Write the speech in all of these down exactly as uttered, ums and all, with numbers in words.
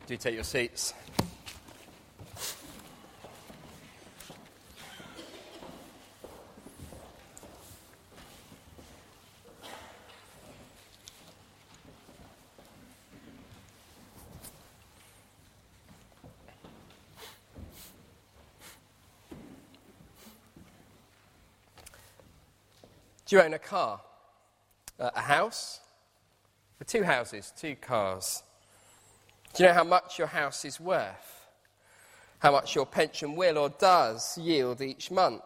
Do take your seats. Do you own a car? Uh, a house? Or two houses, two cars? Do you know how much your house is worth? How much your pension will or does yield each month?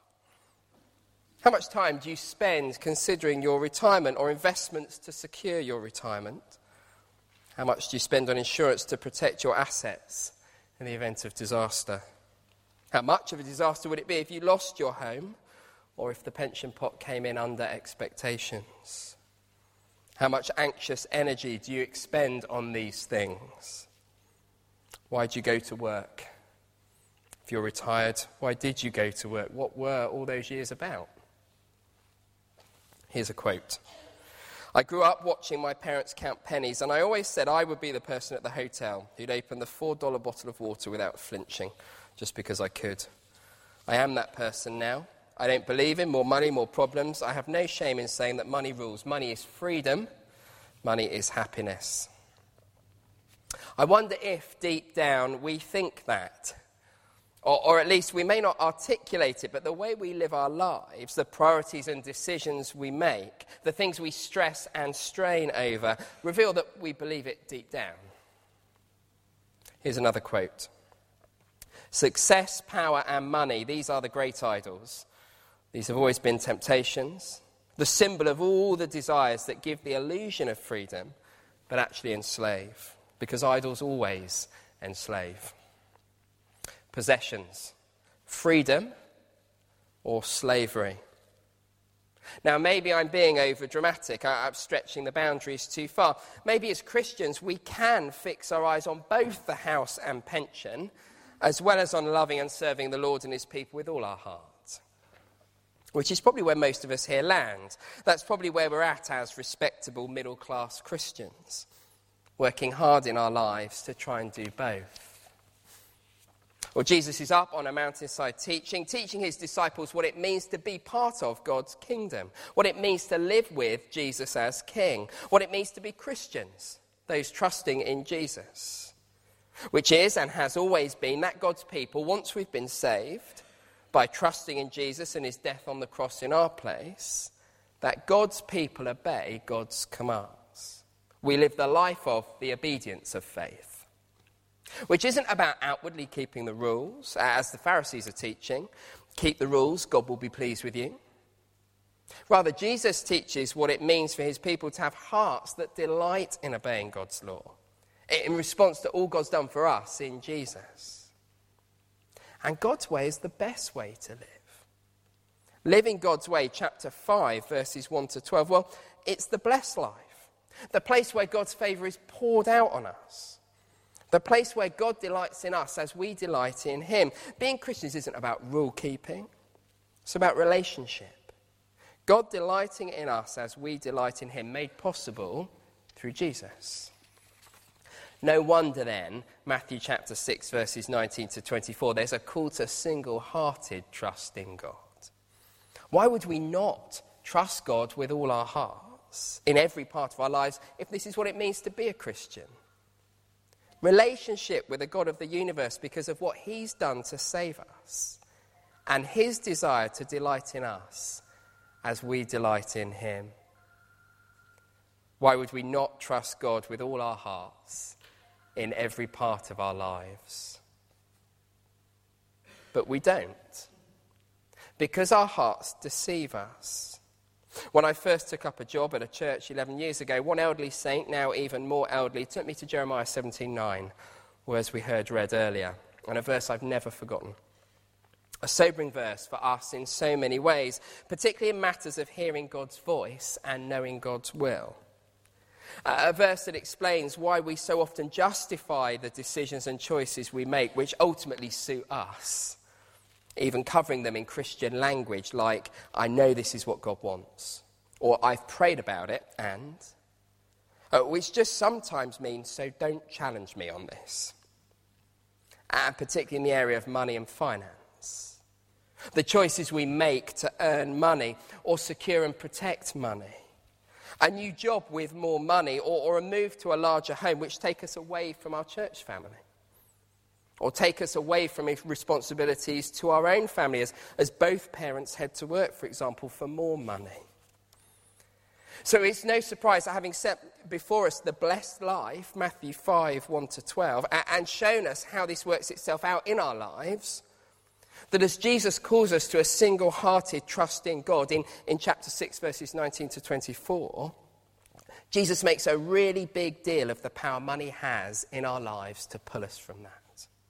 How much time do you spend considering your retirement or investments to secure your retirement? How much do you spend on insurance to protect your assets in the event of disaster? How much of a disaster would it be if you lost your home or if the pension pot came in under expectations? How much anxious energy do you expend on these things? Why do you go to work? If you're retired, why did you go to work? What were all those years about? Here's a quote. I grew up watching my parents count pennies, and I always said I would be the person at the hotel who'd open the four dollar bottle of water without flinching, just because I could. I am that person now. I don't believe in more money, more problems. I have no shame in saying that money rules. Money is freedom. Money is happiness. I wonder if deep down we think that. Or, or at least we may not articulate it, but the way we live our lives, the priorities and decisions we make, the things we stress and strain over, reveal that we believe it deep down. Here's another quote. Success, power and money, these are the great idols. These have always been temptations, the symbol of all the desires that give the illusion of freedom, but actually enslave, because idols always enslave. Possessions, freedom or slavery. Now, maybe I'm being over-dramatic, I'm stretching the boundaries too far. Maybe as Christians we can fix our eyes on both the house and pension, as well as on loving and serving the Lord and his people with all our heart. Which is probably where most of us here land. That's probably where we're at as respectable middle-class Christians, working hard in our lives to try and do both. Well, Jesus is up on a mountainside teaching, teaching his disciples what it means to be part of God's kingdom, what it means to live with Jesus as King, what it means to be Christians, those trusting in Jesus, which is and has always been that God's people, once we've been saved, by trusting in Jesus and his death on the cross in our place, that God's people obey God's commands. We live the life of the obedience of faith, which isn't about outwardly keeping the rules, as the Pharisees are teaching. Keep the rules, God will be pleased with you. Rather, Jesus teaches what it means for his people to have hearts that delight in obeying God's law, in response to all God's done for us in Jesus. And God's way is the best way to live. Living God's way, chapter five, verses one to twelve. Well, it's the blessed life. The place where God's favour is poured out on us. The place where God delights in us as we delight in him. Being Christians isn't about rule keeping. It's about relationship. God delighting in us as we delight in him, made possible through Jesus. No wonder then, Matthew chapter six, verses nineteen to twenty-four, there's a call to single-hearted trust in God. Why would we not trust God with all our hearts in every part of our lives if this is what it means to be a Christian? Relationship with the God of the universe because of what he's done to save us and his desire to delight in us as we delight in him. Why would we not trust God with all our hearts in every part of our lives? But we don't, because our hearts deceive us. When I first took up a job at a church eleven years ago, one elderly saint, now even more elderly, took me to Jeremiah seventeen nine, where, as we heard read earlier, and a verse I've never forgotten. A sobering verse for us in so many ways, particularly in matters of hearing God's voice and knowing God's will. A verse that explains why we so often justify the decisions and choices we make, which ultimately suit us, even covering them in Christian language like, I know this is what God wants, or I've prayed about it, and... uh, which just sometimes means, so don't challenge me on this. And particularly in the area of money and finance. The choices we make to earn money or secure and protect money. A new job with more money, or, or a move to a larger home, which take us away from our church family. Or take us away from responsibilities to our own family as, as both parents head to work, for example, for more money. So it's no surprise that having set before us the blessed life, Matthew five, one to twelve, and shown us how this works itself out in our lives, that as Jesus calls us to a single-hearted trust in God in, in chapter six, verses nineteen to twenty-four, Jesus makes a really big deal of the power money has in our lives to pull us from that.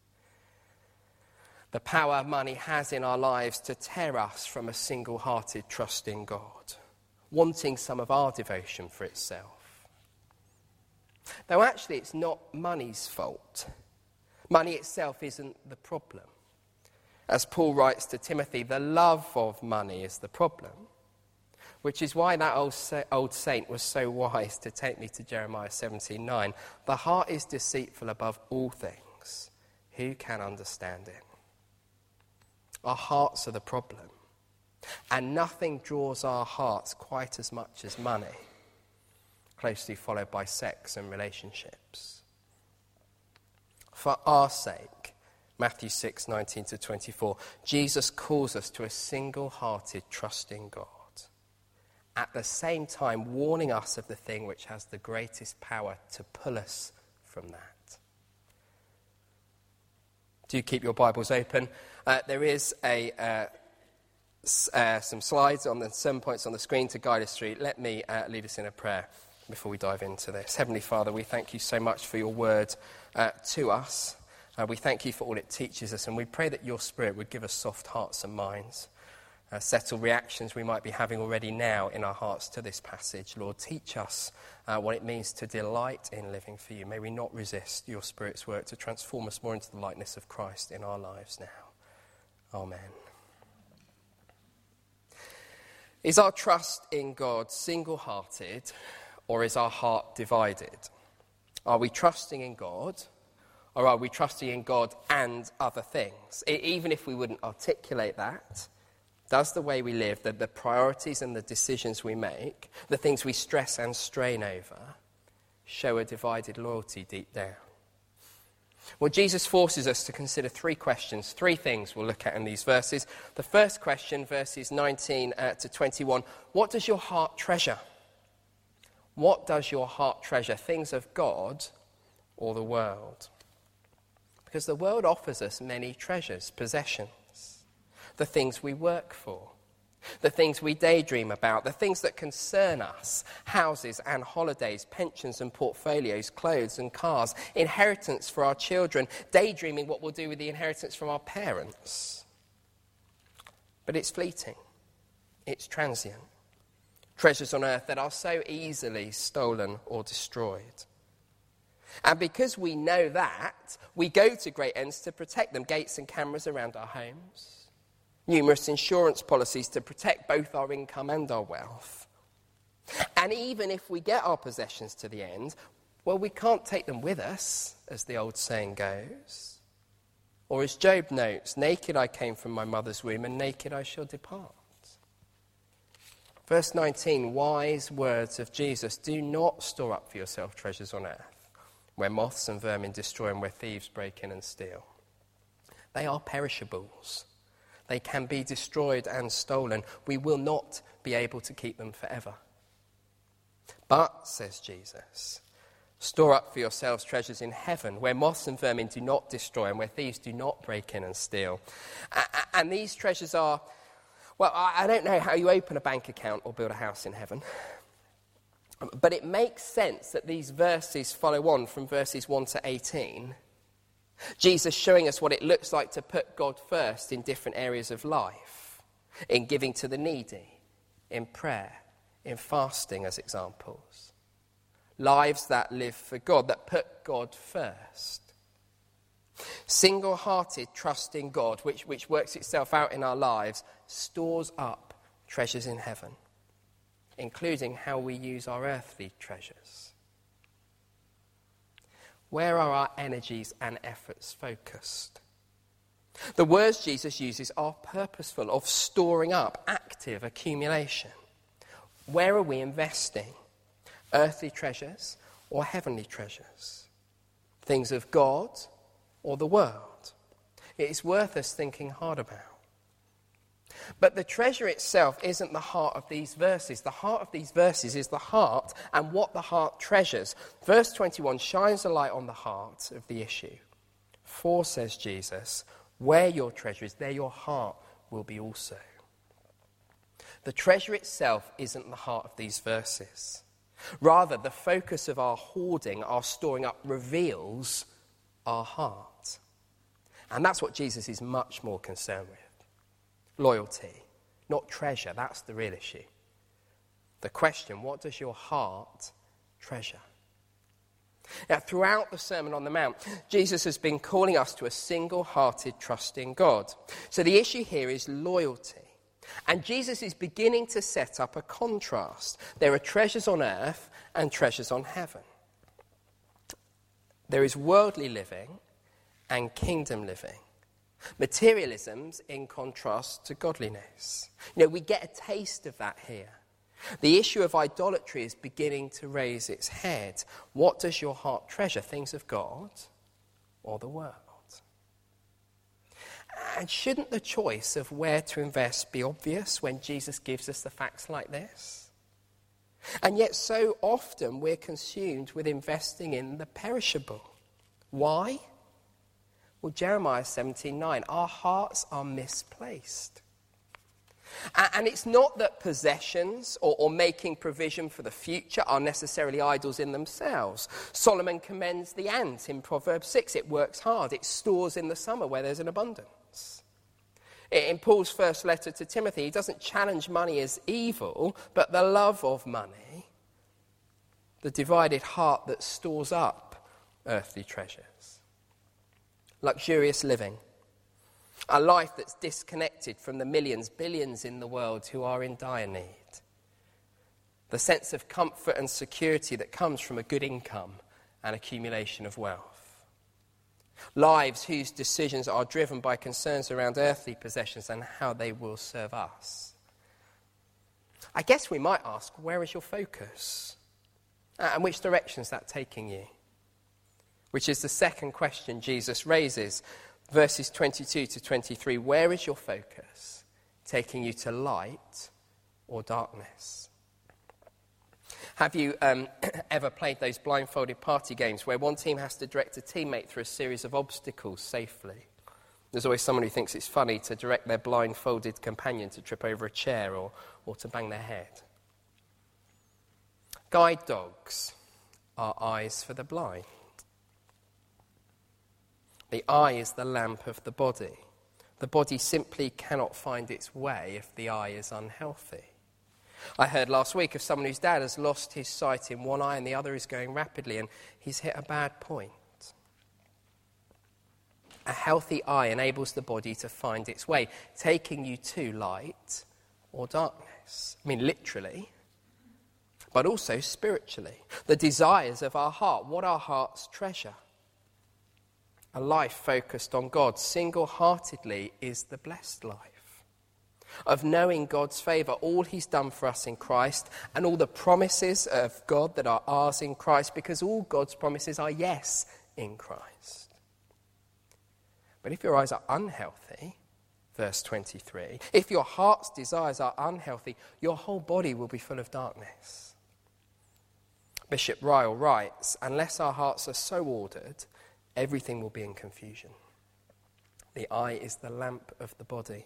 The power money has in our lives to tear us from a single-hearted trust in God, wanting some of our devotion for itself. Though actually it's not money's fault. Money itself isn't the problem. As Paul writes to Timothy, the love of money is the problem, which is why that old, sa- old saint was so wise to take me to Jeremiah seventeen nine. The heart is deceitful above all things. Who can understand it? Our hearts are the problem. And nothing draws our hearts quite as much as money, closely followed by sex and relationships. For our sake, Matthew six, nineteen to twenty-four, Jesus calls us to a single-hearted trust in God, at the same time warning us of the thing which has the greatest power to pull us from that. Do keep your Bibles open. Uh, there is a... Uh, Uh, some slides on the sermon points on the screen to guide us through. Let me uh, lead us in a prayer before we dive into this. Heavenly Father, we thank you so much for your word uh, to us. Uh, we thank you for all it teaches us, and we pray that your Spirit would give us soft hearts and minds, uh, settle reactions we might be having already now in our hearts to this passage. Lord, teach us uh, what it means to delight in living for you. May we not resist your Spirit's work to transform us more into the likeness of Christ in our lives now. Amen. Is our trust in God single-hearted, or is our heart divided? Are we trusting in God, or are we trusting in God and other things? I, even if we wouldn't articulate that, does the way we live, the, the priorities and the decisions we make, the things we stress and strain over, show a divided loyalty deep down? Well, Jesus forces us to consider three questions, three things we'll look at in these verses. The first question, verses nineteen uh, to twenty-one, what does your heart treasure? What does your heart treasure, things of God or the world? Because the world offers us many treasures, possessions, the things we work for, the things we daydream about, the things that concern us, houses and holidays, pensions and portfolios, clothes and cars, inheritance for our children, daydreaming what we'll do with the inheritance from our parents. But it's fleeting. It's transient. Treasures on earth that are so easily stolen or destroyed. And because we know that, we go to great ends to protect them. Gates and cameras around our homes. Numerous insurance policies to protect both our income and our wealth. And even if we get our possessions to the end, well, we can't take them with us, as the old saying goes. Or as Job notes, naked I came from my mother's womb, and naked I shall depart. Verse nineteen, wise words of Jesus. Do not store up for yourself treasures on earth, where moths and vermin destroy and where thieves break in and steal. They are perishables. They can be destroyed and stolen. We will not be able to keep them forever. But, says Jesus, store up for yourselves treasures in heaven, where moths and vermin do not destroy and where thieves do not break in and steal. And these treasures are, well, I don't know how you open a bank account or build a house in heaven. But it makes sense that these verses follow on from verses one to eighteen. Jesus showing us what it looks like to put God first in different areas of life, in giving to the needy, in prayer, in fasting as examples. Lives that live for God, that put God first. Single-hearted trust in God, which, which works itself out in our lives, stores up treasures in heaven, including how we use our earthly treasures. Where are our energies and efforts focused? The words Jesus uses are purposeful, of storing up, active accumulation. Where are we investing? Earthly treasures or heavenly treasures? Things of God or the world? It is worth us thinking hard about. But the treasure itself isn't the heart of these verses. The heart of these verses is the heart and what the heart treasures. Verse twenty-one shines a light on the heart of the issue. For, says Jesus, where your treasure is, there your heart will be also. The treasure itself isn't the heart of these verses. Rather, the focus of our hoarding, our storing up, reveals our heart. And that's what Jesus is much more concerned with. Loyalty, not treasure, that's the real issue. The question, what does your heart treasure? Now, throughout the Sermon on the Mount, Jesus has been calling us to a single-hearted trust in God. So the issue here is loyalty. And Jesus is beginning to set up a contrast. There are treasures on earth and treasures on heaven. There is worldly living and kingdom living. Materialism's in contrast to godliness. You know, we get a taste of that here. The issue of idolatry is beginning to raise its head. What does your heart treasure? Things of God or the world? And shouldn't the choice of where to invest be obvious when Jesus gives us the facts like this? And yet so often we're consumed with investing in the perishable. Why? Well, Jeremiah seventeen nine, our hearts are misplaced. And it's not that possessions or, or making provision for the future are necessarily idols in themselves. Solomon commends the ant in Proverbs six. It works hard. It stores in the summer where there's an abundance. In Paul's first letter to Timothy, he doesn't challenge money as evil, but the love of money, the divided heart that stores up earthly treasures. Luxurious living. A life that's disconnected from the millions, billions in the world who are in dire need. The sense of comfort and security that comes from a good income and accumulation of wealth. Lives whose decisions are driven by concerns around earthly possessions and how they will serve us. I guess we might ask, where is your focus? And which direction is that taking you? Which is the second question Jesus raises. Verses twenty-two to twenty-three, where is your focus? Taking you to light or darkness? Have you um, ever played those blindfolded party games where one team has to direct a teammate through a series of obstacles safely? There's always someone who thinks it's funny to direct their blindfolded companion to trip over a chair or, or to bang their head. Guide dogs are eyes for the blind. The eye is the lamp of the body. The body simply cannot find its way if the eye is unhealthy. I heard last week of someone whose dad has lost his sight in one eye and the other is going rapidly, and he's hit a bad point. A healthy eye enables the body to find its way, taking you to light or darkness. I mean, literally, but also spiritually. The desires of our heart, what our hearts treasure. A life focused on God single-heartedly is the blessed life. Of knowing God's favour, all he's done for us in Christ, and all the promises of God that are ours in Christ, because all God's promises are yes in Christ. But if your eyes are unhealthy, verse twenty-three, if your heart's desires are unhealthy, your whole body will be full of darkness. Bishop Ryle writes, unless our hearts are so ordered, everything will be in confusion. The eye is the lamp of the body.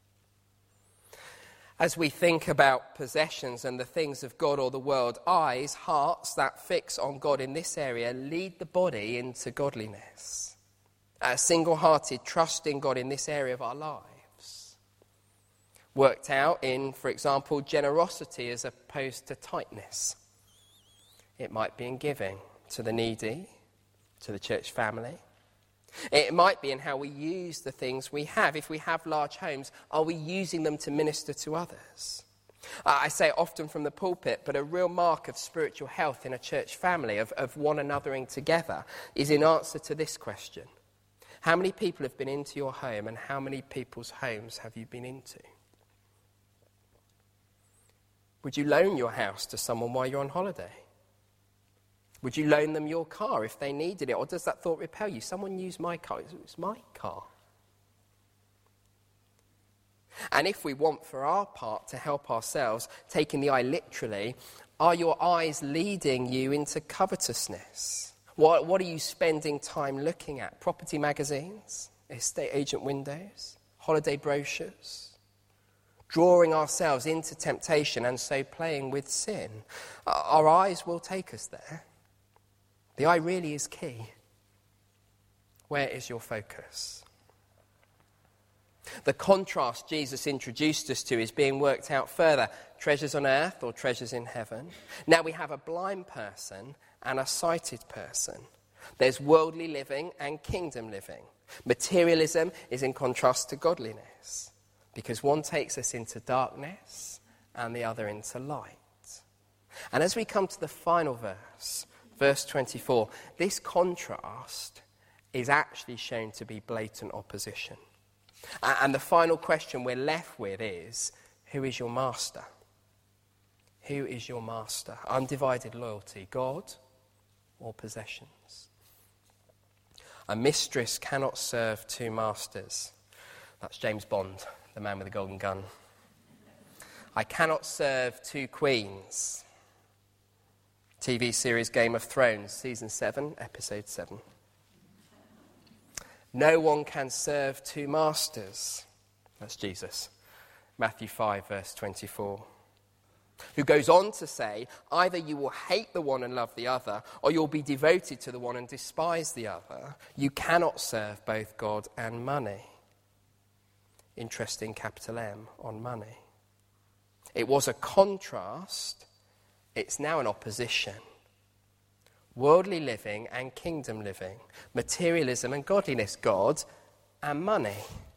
As we think about possessions and the things of God or the world, eyes, hearts that fix on God in this area lead the body into godliness. A single-hearted trust in God in this area of our lives. Worked out in, for example, generosity as opposed to tightness. It might be in giving to the needy, to the church family. It might be in how we use the things we have. If we have large homes, are we using them to minister to others? Uh, I say it often from the pulpit, but a real mark of spiritual health in a church family, of, of one anothering together, is in answer to this question. How many people have been into your home, and how many people's homes have you been into? Would you loan your house to someone while you're on holiday? Would you loan them your car if they needed it? Or does that thought repel you? Someone used my car. It's my car. And if we want for our part to help ourselves, taking the eye literally, are your eyes leading you into covetousness? What, what are you spending time looking at? Property magazines? Estate agent windows? Holiday brochures? Drawing ourselves into temptation and so playing with sin? Our eyes will take us there. The eye really is key. Where is your focus? The contrast Jesus introduced us to is being worked out further. Treasures on earth or treasures in heaven. Now we have a blind person and a sighted person. There's worldly living and kingdom living. Materialism is in contrast to godliness, because one takes us into darkness and the other into light. And as we come to the final verse, verse twenty-four, this contrast is actually shown to be blatant opposition. And the final question we're left with is, who is your master? Who is your master? Undivided loyalty, God or possessions? A mistress cannot serve two masters. That's James Bond, the man with the golden gun. I cannot serve two queens. T V series Game of Thrones, season seven, episode seven. No one can serve two masters. That's Jesus. Matthew five, verse twenty-four. Who goes on to say, either you will hate the one and love the other, or you'll be devoted to the one and despise the other. You cannot serve both God and money. Interesting capital M on money. It was a contrast. It's now an opposition. Worldly living and kingdom living, materialism and godliness, God and money.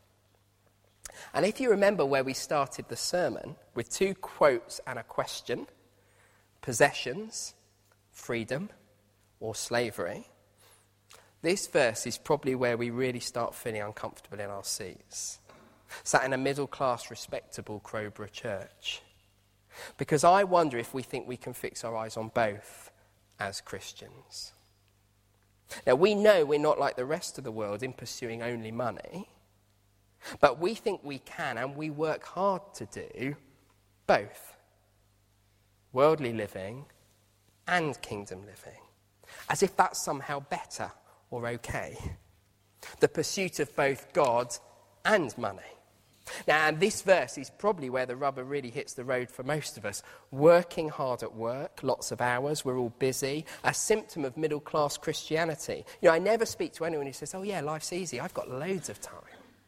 And if you remember where we started the sermon, with two quotes and a question, possessions, freedom, or slavery, this verse is probably where we really start feeling uncomfortable in our seats, sat in a middle-class, respectable Crowborough church. Because I wonder if we think we can fix our eyes on both as Christians. Now, we know we're not like the rest of the world in pursuing only money, but we think we can, and we work hard to do both. Worldly living and kingdom living. As if that's somehow better or okay. The pursuit of both God and money. Now, and this verse is probably where the rubber really hits the road for most of us. Working hard at work, lots of hours, we're all busy, a symptom of middle-class Christianity. You know, I never speak to anyone who says, oh yeah, life's easy, I've got loads of time.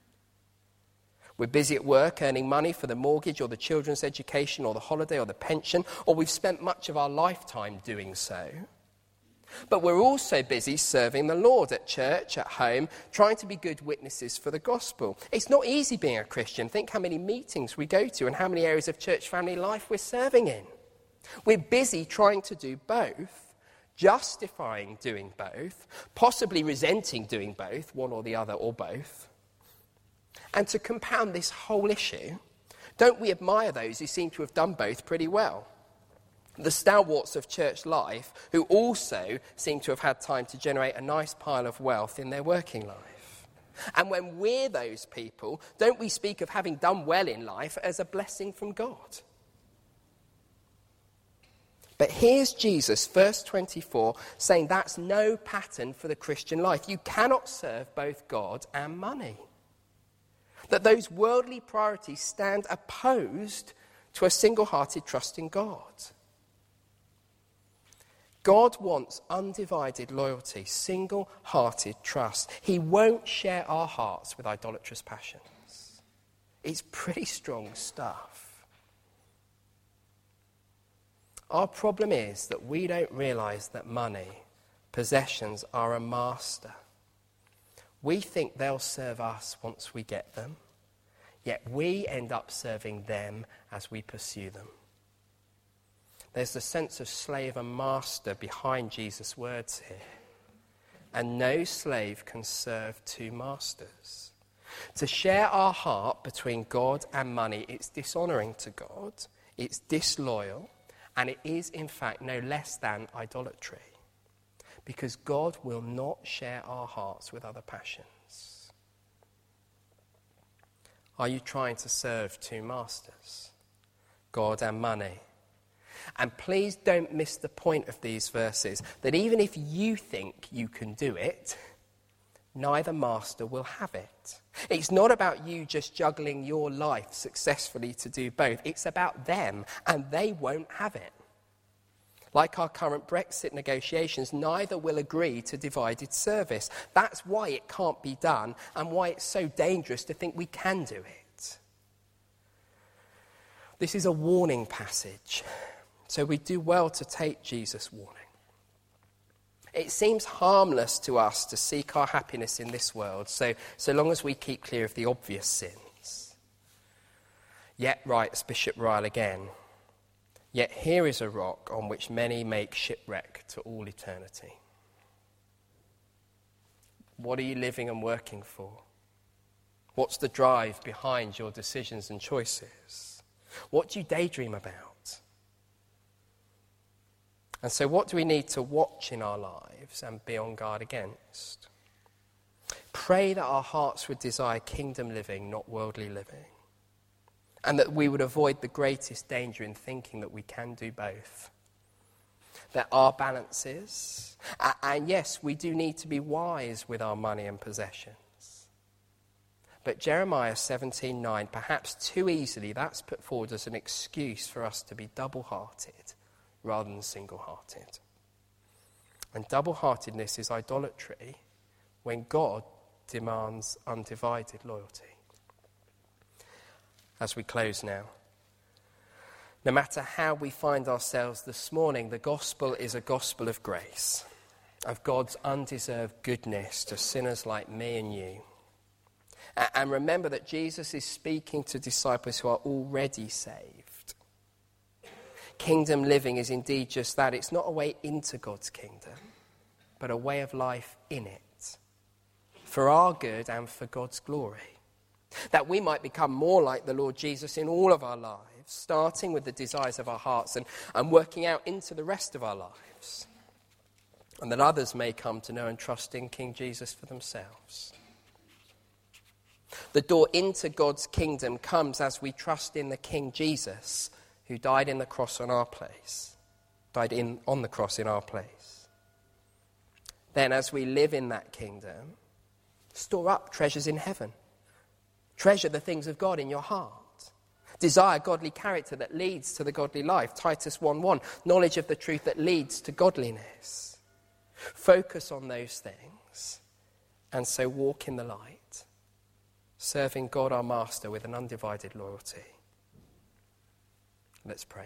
We're busy at work earning money for the mortgage or the children's education or the holiday or the pension, or we've spent much of our lifetime doing so. But we're also busy serving the Lord at church, at home, trying to be good witnesses for the gospel. It's not easy being a Christian. Think how many meetings we go to and how many areas of church family life we're serving in. We're busy trying to do both, justifying doing both, possibly resenting doing both, one or the other or both. And to compound this whole issue, don't we admire those who seem to have done both pretty well? The stalwarts of church life, who also seem to have had time to generate a nice pile of wealth in their working life. And when we're those people, don't we speak of having done well in life as a blessing from God? But here's Jesus, verse twenty-four, saying that's no pattern for the Christian life. You cannot serve both God and money. That those worldly priorities stand opposed to a single-hearted trust in God. God wants undivided loyalty, single-hearted trust. He won't share our hearts with idolatrous passions. It's pretty strong stuff. Our problem is that we don't realize that money, possessions, are a master. We think they'll serve us once we get them. Yet we end up serving them as we pursue them. There's the sense of slave and master behind Jesus' words here. And no slave can serve two masters. To share our heart between God and money, it's dishonouring to God, it's disloyal, and it is in fact no less than idolatry. Because God will not share our hearts with other passions. Are you trying to serve two masters? God and money? And please don't miss the point of these verses, that even if you think you can do it, neither master will have it. It's not about you just juggling your life successfully to do both. It's about them, and they won't have it. Like our current Brexit negotiations, neither will agree to divided service. That's why it can't be done, and why it's so dangerous to think we can do it. This is a warning passage, so we do well to take Jesus' warning. It seems harmless to us to seek our happiness in this world, so, so long as we keep clear of the obvious sins. Yet, writes Bishop Ryle again, yet here is a rock on which many make shipwreck to all eternity. What are you living and working for? What's the drive behind your decisions and choices? What do you daydream about? And so what do we need to watch in our lives and be on guard against? Pray that our hearts would desire kingdom living, not worldly living. And that we would avoid the greatest danger in thinking that we can do both. There are balances. And yes, we do need to be wise with our money and possessions. But Jeremiah seventeen nine, perhaps too easily, that's put forward as an excuse for us to be double-hearted rather than single-hearted. And double-heartedness is idolatry when God demands undivided loyalty. As we close now, no matter how we find ourselves this morning, the gospel is a gospel of grace, of God's undeserved goodness to sinners like me and you. And remember that Jesus is speaking to disciples who are already saved. Kingdom living is indeed just that. It's not a way into God's kingdom, but a way of life in it, for our good and for God's glory. That we might become more like the Lord Jesus in all of our lives, starting with the desires of our hearts and, and working out into the rest of our lives. And that others may come to know and trust in King Jesus for themselves. The door into God's kingdom comes as we trust in the King Jesus, who died in the cross on our place, died in on the cross in our place. Then as we live in that kingdom, store up treasures in heaven. Treasure the things of God in your heart. Desire godly character that leads to the godly life. Titus one one, knowledge of the truth that leads to godliness. Focus on those things, and so walk in the light, serving God our Master with an undivided loyalty. Let's pray.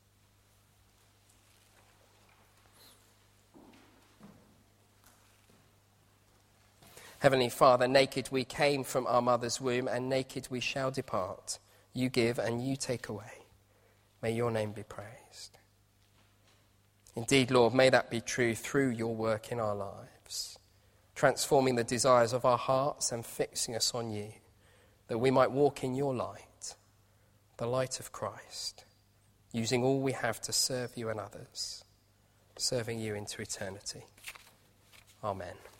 Heavenly Father, naked we came from our mother's womb, and naked we shall depart. You give and you take away. May your name be praised. Indeed, Lord, may that be true through your work in our lives, transforming the desires of our hearts and fixing us on you, that we might walk in your light, the light of Christ, using all we have to serve you and others, serving you into eternity. Amen.